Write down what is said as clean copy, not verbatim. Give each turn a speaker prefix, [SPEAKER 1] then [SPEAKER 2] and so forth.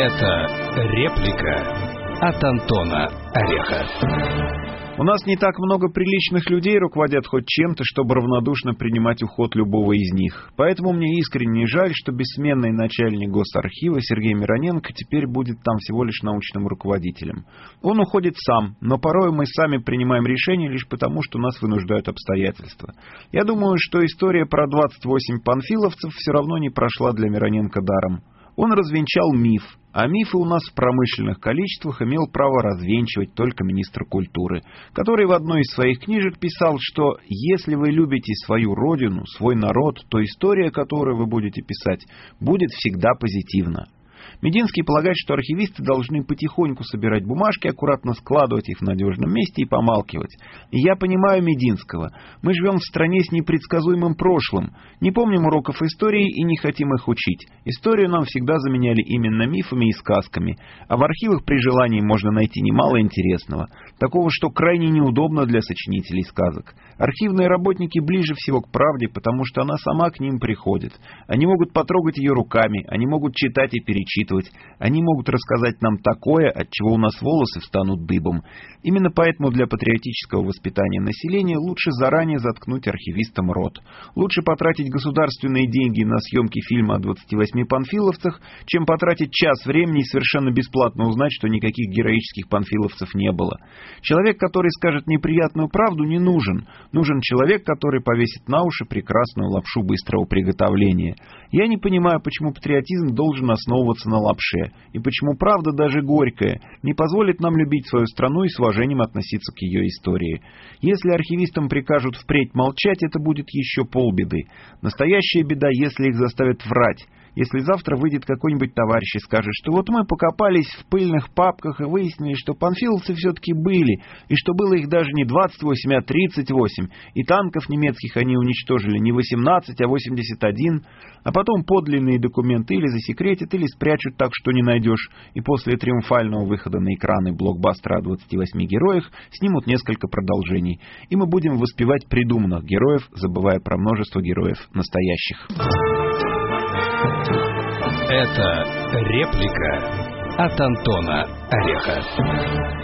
[SPEAKER 1] Это реплика от Антона Орехова.
[SPEAKER 2] У нас не так много приличных людей руководят хоть чем-то, чтобы равнодушно принимать уход любого из них. Поэтому мне искренне жаль, что бессменный начальник Госархива Сергей Мироненко теперь будет там всего лишь научным руководителем. Он уходит сам, но порой мы сами принимаем решения лишь потому, что нас вынуждают обстоятельства. Я думаю, что история про 28 панфиловцев все равно не прошла для Мироненко даром. Он развенчал миф, а мифы у нас в промышленных количествах имел право развенчивать только министр культуры, который в одной из своих книжек писал, что если вы любите свою родину, свой народ, то история, которую вы будете писать, будет всегда позитивна. Мединский полагает, что архивисты должны потихоньку собирать бумажки, аккуратно складывать их в надежном месте и помалкивать. И я понимаю Мединского. Мы живем в стране с непредсказуемым прошлым, не помним уроков истории и не хотим их учить. Историю нам всегда заменяли именно мифами и сказками, а в архивах при желании можно найти немало интересного, такого, что крайне неудобно для сочинителей сказок. Архивные работники ближе всего к правде, потому что она сама к ним приходит. Они могут потрогать ее руками, они могут читать и перечитывать. Они могут рассказать нам такое, от чего у нас волосы встанут дыбом. Именно поэтому для патриотического воспитания населения лучше заранее заткнуть архивистам рот. Лучше потратить государственные деньги на съемки фильма о 28 панфиловцах, чем потратить час времени и совершенно бесплатно узнать, что никаких героических панфиловцев не было. Человек, который скажет неприятную правду, не нужен. Нужен человек, который повесит на уши прекрасную лапшу быстрого приготовления. Я не понимаю, почему патриотизм должен основываться на лапше, и почему правда, даже горькая, не позволит нам любить свою страну и с уважением относиться к ее истории. Если архивистам прикажут впредь молчать, это будет еще полбеды. Настоящая беда, если их заставят врать. Если завтра выйдет какой-нибудь товарищ и скажет, что вот мы покопались в пыльных папках и выяснили, что панфиловцы все-таки были, и что было их даже не 28, а 38, и танков немецких они уничтожили не 18, а 81, а потом подлинные документы или засекретят, или спрячут так, что не найдешь, и после триумфального выхода на экраны блокбастера о 28 героях снимут несколько продолжений, и мы будем воспевать придуманных героев, забывая про множество героев настоящих.
[SPEAKER 1] Это реплика от Антона Орехова.